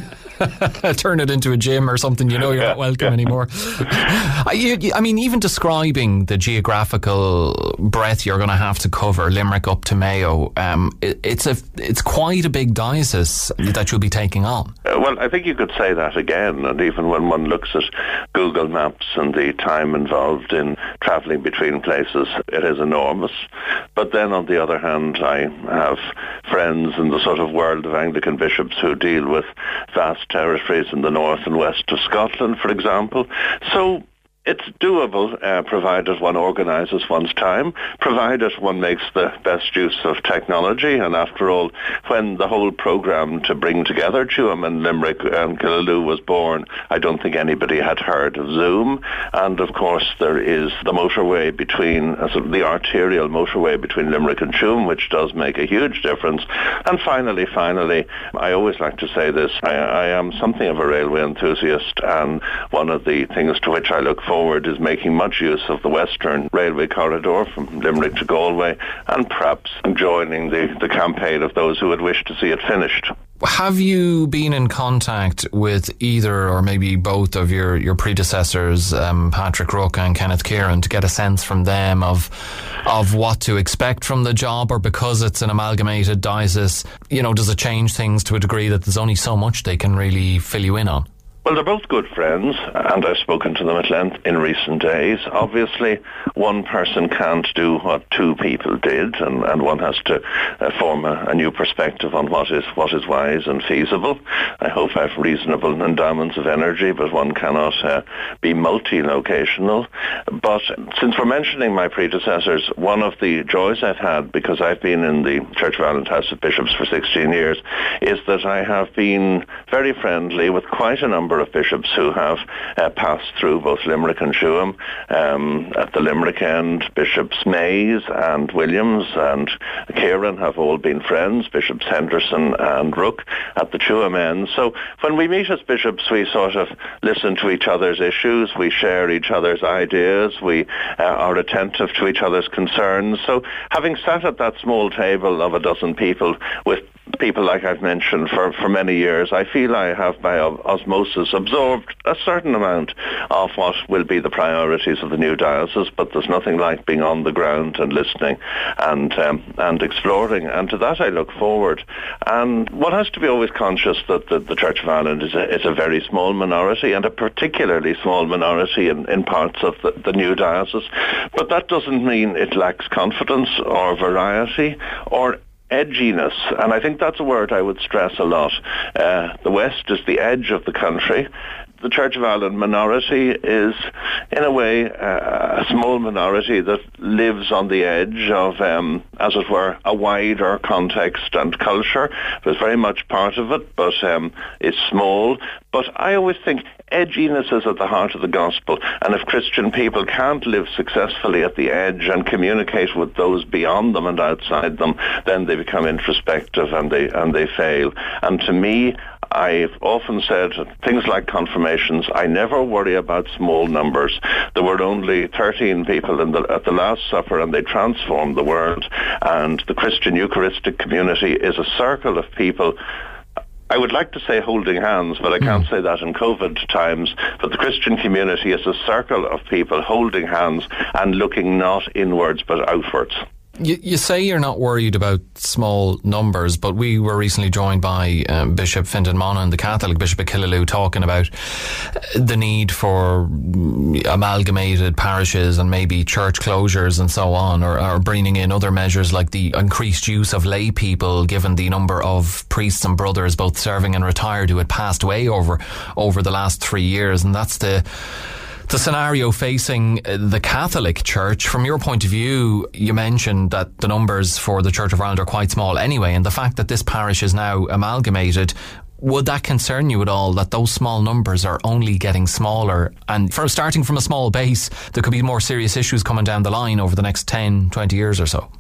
yeah. Turn it into a gym or something, you know you're yeah, not welcome yeah. anymore. I, you, I mean, even describing the geographical breadth you're going to have to cover, Limerick up to Mayo, um, it, it's a it's quite a big diocese that you'll be taking on. Uh, well, I think you could say that again, and even when one looks at Google Maps and the time involved in travelling between places, it is enormous. But then on the other hand, I have friends in the sort of world of Anglican bishops who deal with vast territories in the north and west of Scotland, for example. So it's doable, uh, provided one organises one's time, provided one makes the best use of technology. And after all, when the whole programme to bring together Tuam and Limerick and Killaloe was born, I don't think anybody had heard of Zoom. And of course, there is the motorway between, uh, the arterial motorway between Limerick and Tuam, which does make a huge difference. And finally, finally, I always like to say this, I, I am something of a railway enthusiast, and one of the things to which I look forward forward is making much use of the Western Railway corridor from Limerick to Galway, and perhaps joining the, the campaign of those who would wish to see it finished. Have you been in contact with either or maybe both of your, your predecessors, um, Patrick Rook and Kenneth Kieran, to get a sense from them of of what to expect from the job? Or because it's an amalgamated diocese, you know, does it change things to a degree that there's only so much they can really fill you in on? Well, they're both good friends, and I've spoken to them at length in recent days. Obviously, one person can't do what two people did, and, and one has to uh, form a, a new perspective on what is what is wise and feasible. I hope I have reasonable endowments of energy, but one cannot uh, be multi-locational. But since we're mentioning my predecessors, one of the joys I've had, because I've been in the Church of Ireland House of Bishops for sixteen years, is that I have been very friendly with quite a number of bishops who have uh, passed through both Limerick and Tuam. Um, at the Limerick end, Bishops Mays and Williams and Kieran have all been friends, Bishops Henderson and Rook at the Tuam end. So when we meet as bishops, we sort of listen to each other's issues, we share each other's ideas, we uh, are attentive to each other's concerns. So having sat at that small table of a dozen people with people like I've mentioned for, for many years, I feel I have by osmosis absorbed a certain amount of what will be the priorities of the new diocese, but there's nothing like being on the ground and listening and um, and exploring, and to that I look forward. And one has to be always conscious that the, the Church of Ireland is a, is a very small minority, and a particularly small minority in, in parts of the, the new diocese, but that doesn't mean it lacks confidence or variety or edginess, and I think that's a word I would stress a lot. Uh, the West is the edge of the country. The Church of Ireland minority is, in a way, uh, a small minority that lives on the edge of, um, as it were, a wider context and culture. It was very much part of it, but um, it's small. But I always think edginess is at the heart of the gospel, and if Christian people can't live successfully at the edge and communicate with those beyond them and outside them, then they become introspective and they and they fail. And to me, I've often said things like confirmations, I never worry about small numbers. There were only thirteen people in the, at the Last Supper, and they transformed the world. And the Christian Eucharistic community is a circle of people, I would like to say holding hands, but I can't mm. say that in COVID times. But the Christian community is a circle of people holding hands and looking not inwards but outwards. You, you say you're not worried about small numbers, but we were recently joined by um, Bishop Fintan Monaghan, the Catholic Bishop of Killaloe, talking about the need for amalgamated parishes and maybe church closures and so on, or, or bringing in other measures like the increased use of lay people, given the number of priests and brothers, both serving and retired, who had passed away over over the last three years. And that's the The scenario facing the Catholic Church. From your point of view, you mentioned that the numbers for the Church of Ireland are quite small anyway, and the fact that this parish is now amalgamated, Would that concern you at all, that those small numbers are only getting smaller, and for starting from a small base, there could be more serious issues coming down the line over the next ten, twenty years or so?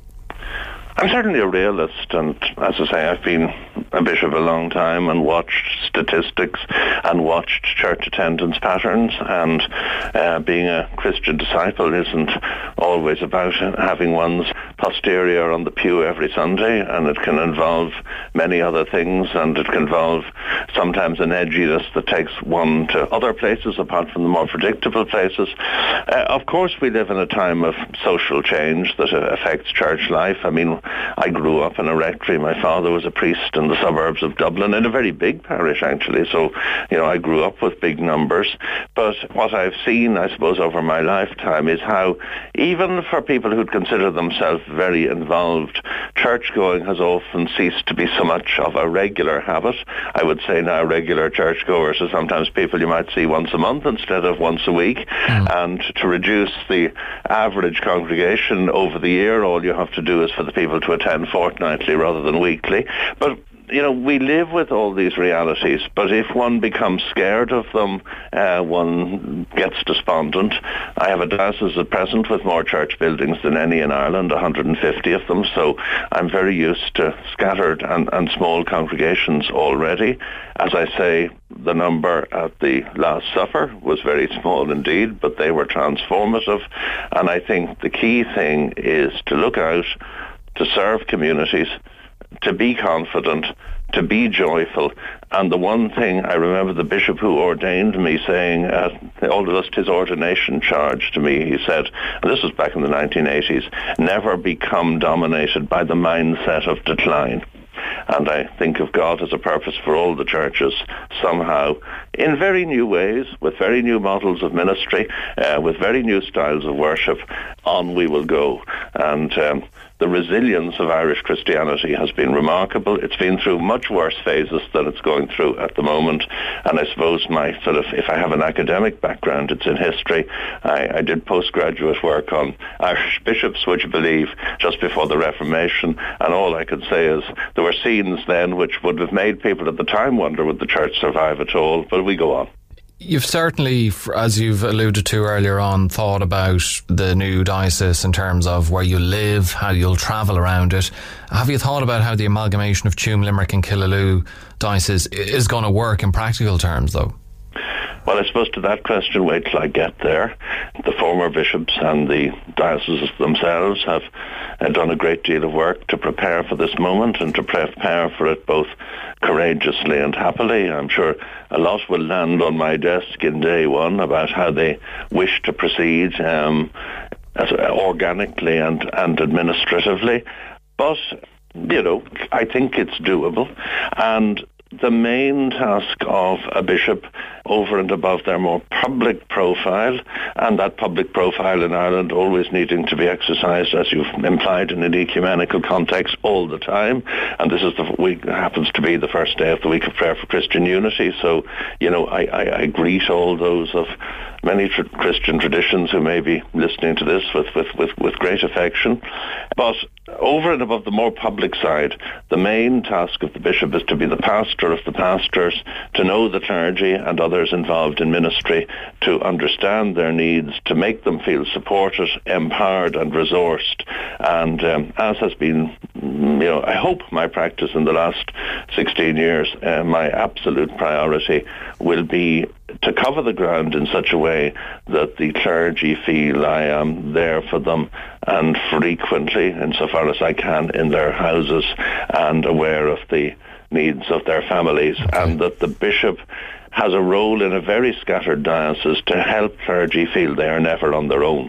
I'm certainly a realist, and as I say, I've been a bishop a long time and watched statistics and watched church attendance patterns, and uh, being a Christian disciple isn't always about having one's posterior on the pew every Sunday, and it can involve many other things, and it can involve sometimes an edginess that takes one to other places apart from the more predictable places. Uh, of course, we live in a time of social change that uh, affects church life. I mean, I grew up in a rectory. My father was a priest in the suburbs of Dublin, in a very big parish, actually. So, you know, I grew up with big numbers. But what I've seen, I suppose, over my lifetime is how, even for people who'd consider themselves very involved, church-going has often ceased to be so much of a regular habit. I would say now regular churchgoers are sometimes people you might see once a month instead of once a week. Mm. And to reduce the average congregation over the year, all you have to do is for the people to attend fortnightly rather than weekly. But you know, we live with all these realities, but if one becomes scared of them, uh, one gets despondent. I have a diocese at present with more church buildings than any in Ireland, one hundred fifty of them, so I'm very used to scattered and, and small congregations already. As I say, the number at the Last Supper was very small indeed, but they were transformative, and I think the key thing is to look out, to serve communities, to be confident, to be joyful. And the one thing I remember the bishop who ordained me saying, uh, just his ordination charge to me, he said, and this was back in the nineteen eighties, never become dominated by the mindset of decline. And I think of God as a purpose for all the churches somehow, in very new ways, with very new models of ministry, uh, with very new styles of worship. On we will go. And um, the resilience of Irish Christianity has been remarkable. It's been through much worse phases than it's going through at the moment. And I suppose my sort of, if I have an academic background, it's in history. I, I did postgraduate work on Irish bishops, would you believe, just before the Reformation. And all I could say is there were scenes then which would have made people at the time wonder, would the church survive at all? But we go on. You've certainly, as you've alluded to earlier on, thought about the new diocese in terms of where you live, how you'll travel around it. Have you thought about how the amalgamation of Tuam, Limerick and Killaloe diocese is going to work in practical terms, though? Well, I suppose to that question, wait till I get there. The former bishops and the dioceses themselves have uh, done a great deal of work to prepare for this moment and to prepare for it both courageously and happily. I'm sure a lot will land on my desk in day one about how they wish to proceed um, as, uh, organically and, and administratively. But, you know, I think it's doable. And the main task of a bishop, over and above their more public profile, and that public profile in Ireland always needing to be exercised, as you've implied, in an ecumenical context all the time, and this is the week, happens to be the first day of the week of prayer for Christian unity, so, you know, I, I, I greet all those of many tr- Christian traditions who may be listening to this with, with, with, with great affection. But over and above the more public side, the main task of the bishop is to be the pastor of the pastors, to know the clergy and others involved in ministry, to understand their needs, to make them feel supported, empowered and resourced. And um, as has been, you know, I hope my practice in the last sixteen years, uh, my absolute priority will be to cover the ground in such a way that the clergy feel I am there for them, and frequently, insofar as I can, in their houses, and aware of the needs of their families, and that the bishop has a role in a very scattered diocese to help clergy feel they are never on their own.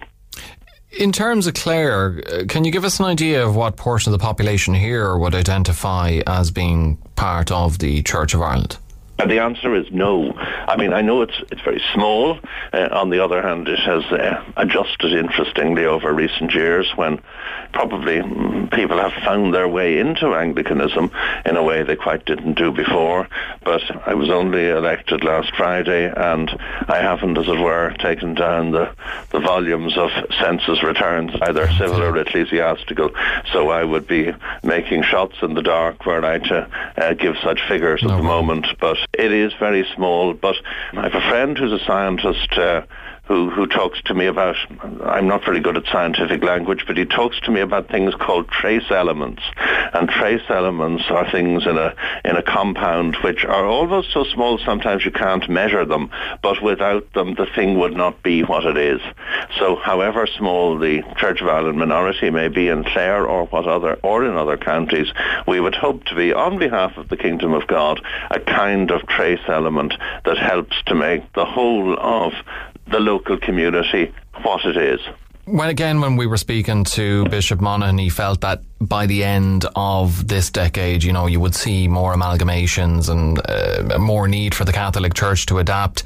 In terms of Clare, can you give us an idea of what portion of the population here would identify as being part of the Church of Ireland? And the answer is no. I mean, I know it's it's very small. Uh, on the other hand, it has uh, adjusted interestingly over recent years when probably mm, people have found their way into Anglicanism in a way they quite didn't do before. But I was only elected last Friday, and I haven't, as it were, taken down the, the volumes of census returns, either civil or ecclesiastical. So I would be making shots in the dark were I to uh, give such figures no. at the moment. But it is very small. But I have a friend who's a scientist uh, who, who talks to me about, I'm not very good at scientific language, but he talks to me about things called trace elements. And trace elements are things in a in a compound which are almost so small sometimes you can't measure them, but without them the thing would not be what it is. So however small the Church of Ireland minority may be in Clare or what other or in other counties, we would hope to be, on behalf of the Kingdom of God, a kind of trace element that helps to make the whole of the local community what it is. Well, again, when we were speaking to Bishop Monaghan, he felt that by the end of this decade, you know, you would see more amalgamations and uh, more need for the Catholic Church to adapt.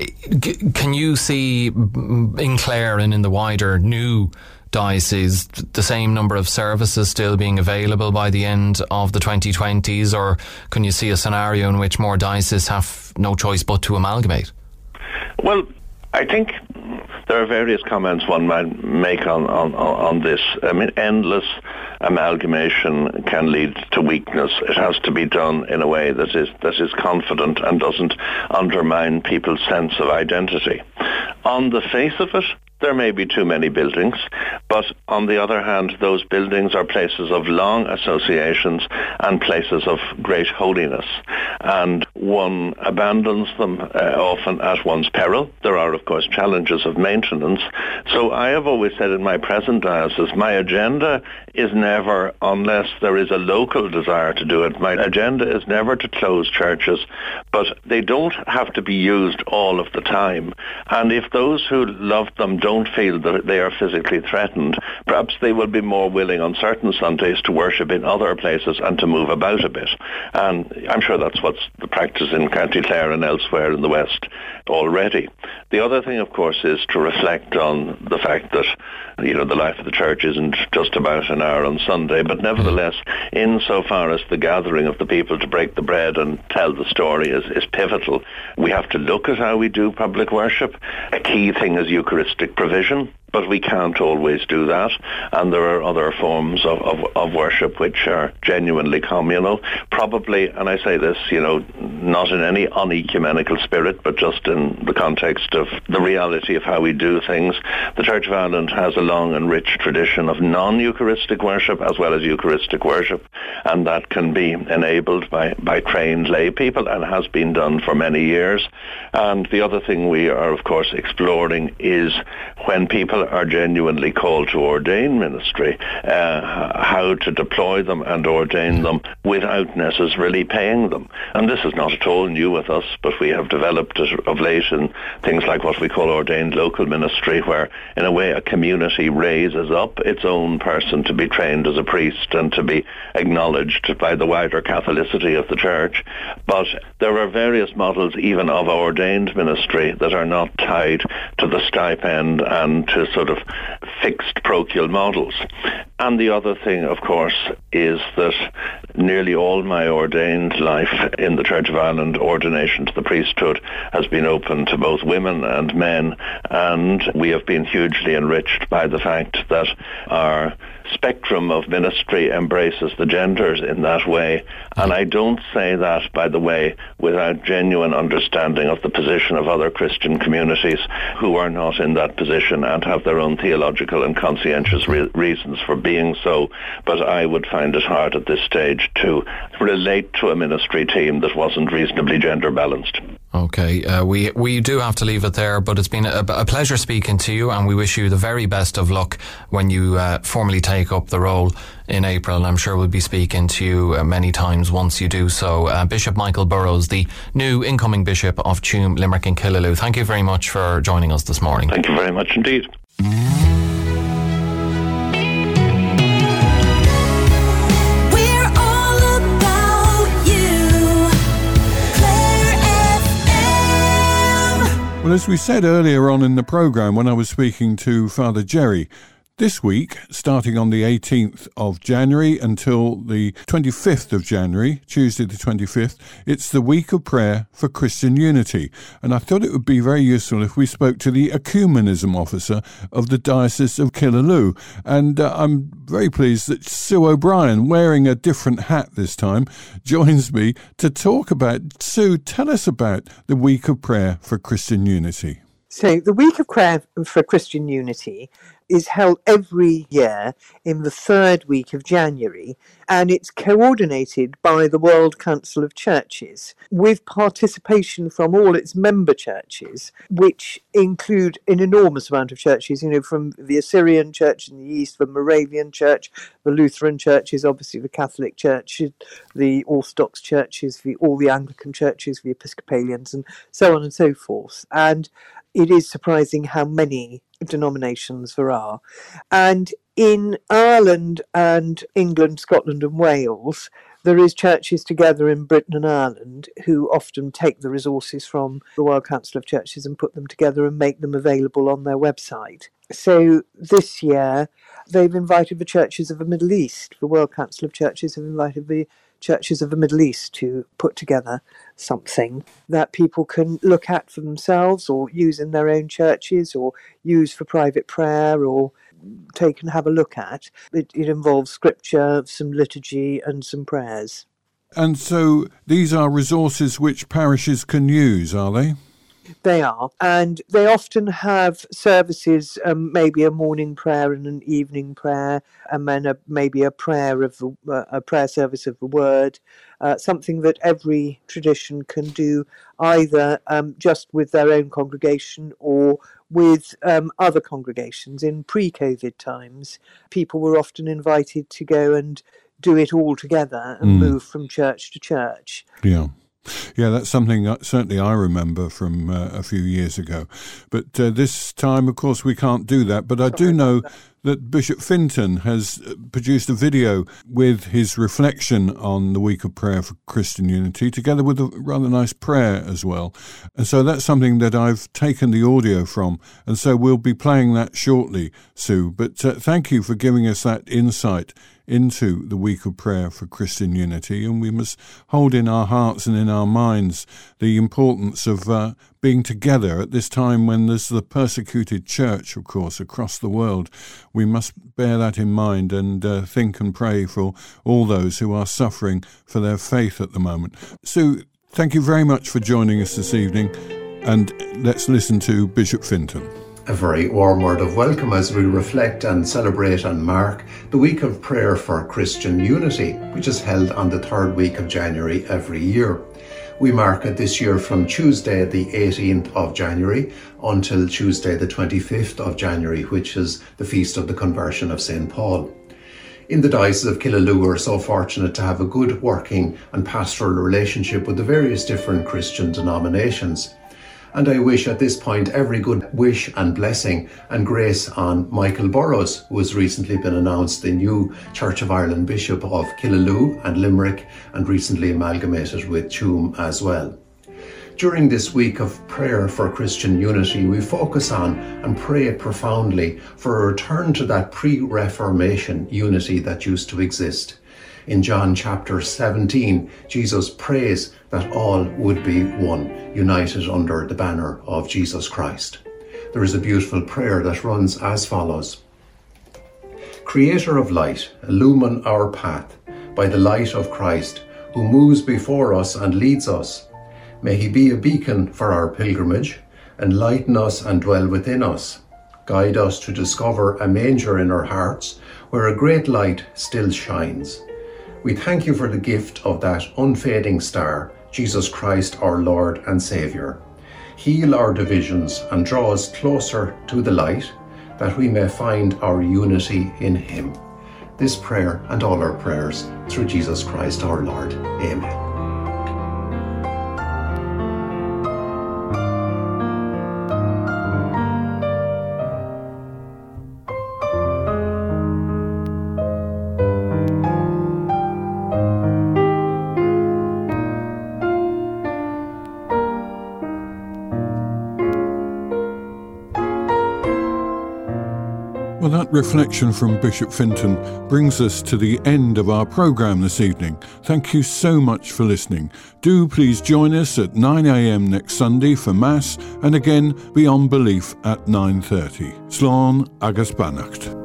C- can you see in Clare and in the wider new diocese the same number of services still being available by the end of the twenty twenties, or can you see a scenario in which more dioceses have no choice but to amalgamate? Well, I think there are various comments one might make on, on, on this. I mean, endless amalgamation can lead to weakness. It has to be done in a way that is that is confident and doesn't undermine people's sense of identity. On the face of it, there may be too many buildings, but on the other hand, those buildings are places of long associations and places of great holiness. And one abandons them uh, often at one's peril. There are, of course, challenges of maintenance. So I have always said in my present diocese, my agenda is never, unless there is a local desire to do it, my agenda is never to close churches, but they don't have to be used all of the time. And if those who love them don't don't feel that they are physically threatened, perhaps they will be more willing on certain Sundays to worship in other places and to move about a bit. And I'm sure that's what's the practice in County Clare and elsewhere in the West already. The other thing, of course, is to reflect on the fact that, you know, the life of the church isn't just about an hour on Sunday, but nevertheless, insofar as the gathering of the people to break the bread and tell the story is, is pivotal, we have to look at how we do public worship. A key thing is Eucharistic provision, but we can't always do that. And there are other forms of, of, of worship which are genuinely communal. Probably, and I say this, you know, not in any unecumenical spirit, but just in the context of the reality of how we do things. The Church of Ireland has a long and rich tradition of non-Eucharistic worship as well as Eucharistic worship, and that can be enabled by, by trained lay people and has been done for many years. And the other thing we are, of course, exploring is when people are genuinely called to ordain ministry, uh, how to deploy them and ordain them without necessarily paying them. And this is not at all new with us, but we have developed it of late in things like what we call ordained local ministry, where in a way a community raises up its own person to be trained as a priest and to be acknowledged by the wider Catholicity of the Church. But there are various models even of ordained ministry that are not tied to the stipend and to sort of fixed parochial models. And the other thing, of course, is that nearly all my ordained life in the Church of Ireland, ordination to the priesthood has been open to both women and men, and we have been hugely enriched by the fact that our spectrum of ministry embraces the genders in that way. And I don't say that, by the way, without genuine understanding of the position of other Christian communities who are not in that position and have their own theological and conscientious re- reasons for being so. But I would find it hard at this stage to relate to a ministry team that wasn't reasonably gender balanced. Okay, uh, we we do have to leave it there, but it's been a, a pleasure speaking to you, and we wish you the very best of luck when you uh, formally take up the role in April, and I'm sure we'll be speaking to you uh, many times once you do so. Uh, Bishop Michael Burrows, the new incoming Bishop of Tuam, Limerick and Killaloe, thank you very much for joining us this morning. Thank you very much indeed. We're all about you, Clare Well, as we said earlier on in the programme when I was speaking to Father Jerry, this week, starting on the eighteenth of January until the twenty-fifth of January, Tuesday the twenty-fifth, it's the Week of Prayer for Christian Unity. And I thought it would be very useful if we spoke to the Ecumenism Officer of the Diocese of Killaloe. And uh, I'm very pleased that Sue O'Brien, wearing a different hat this time, joins me to talk about. Sue, tell us about the Week of Prayer for Christian Unity. So the Week of Prayer for Christian Unity is held every year in the third week of January, and it's coordinated by the World Council of Churches with participation from all its member churches, which include an enormous amount of churches, you know, from the Assyrian Church in the east, the Moravian Church, the Lutheran churches, obviously the Catholic Church, the Orthodox churches, the, all the Anglican churches, the Episcopalians, and so on and so forth. And it is surprising how many denominations there are. And in Ireland and England, Scotland and Wales, there is churches together in Britain and Ireland who often take the resources from the World Council of Churches and put them together and make them available on their website. So this year, they've invited the churches of the Middle East. The World Council of Churches have invited the churches of the Middle East to put together something that people can look at for themselves or use in their own churches or use for private prayer or take and have a look at. It, it involves scripture, some liturgy and some prayers. And so these are resources which parishes can use, are they? They are, and they often have services, um, maybe a morning prayer and an evening prayer, and then a, maybe a prayer of the, uh, a prayer service of the Word, uh, something that every tradition can do either um, just with their own congregation or with um, other congregations. In pre-COVID times, people were often invited to go and do it all together and mm. move from church to church. Yeah. Yeah, that's something that certainly I remember from uh, a few years ago. But uh, this time, of course, we can't do that. But I do know that Bishop Finton has produced a video with his reflection on the Week of Prayer for Christian Unity, together with a rather nice prayer as well. And so that's something that I've taken the audio from. And so we'll be playing that shortly, Sue. But uh, thank you for giving us that insight into the Week of Prayer for Christian Unity, and we must hold in our hearts and in our minds the importance of uh, being together at this time when there's the persecuted church, of course, across the world. We must bear that in mind and uh, think and pray for all those who are suffering for their faith at the moment. Sue, thank you very much for joining us this evening, and let's listen to Bishop Finton. A very warm word of welcome as we reflect and celebrate and mark the Week of Prayer for Christian Unity, which is held on the third week of January every year. We mark it this year from Tuesday the eighteenth of January until Tuesday the twenty-fifth of January, which is the Feast of the Conversion of Saint Paul. In the Diocese of Killaloe, we're so fortunate to have a good working and pastoral relationship with the various different Christian denominations. And I wish at this point every good wish and blessing and grace on Michael Burrows, who has recently been announced the new Church of Ireland Bishop of Killaloe and Limerick, and recently amalgamated with Tuam as well. During this week of prayer for Christian unity, we focus on and pray profoundly for a return to that pre-Reformation unity that used to exist. In John chapter seventeen, Jesus prays that all would be one, united under the banner of Jesus Christ. There is a beautiful prayer that runs as follows. Creator of light, illumine our path by the light of Christ, who moves before us and leads us. May he be a beacon for our pilgrimage, enlighten us and dwell within us. Guide us to discover a manger in our hearts where a great light still shines. We thank you for the gift of that unfading star, Jesus Christ, our Lord and Saviour. Heal our divisions and draw us closer to the light, that we may find our unity in him. This prayer and all our prayers through Jesus Christ our Lord. Amen. Well, that reflection from Bishop Finton brings us to the end of our programme this evening. Thank you so much for listening. Do please join us at nine a m next Sunday for Mass, and again Beyond Belief at nine thirty. Slán agus beannacht.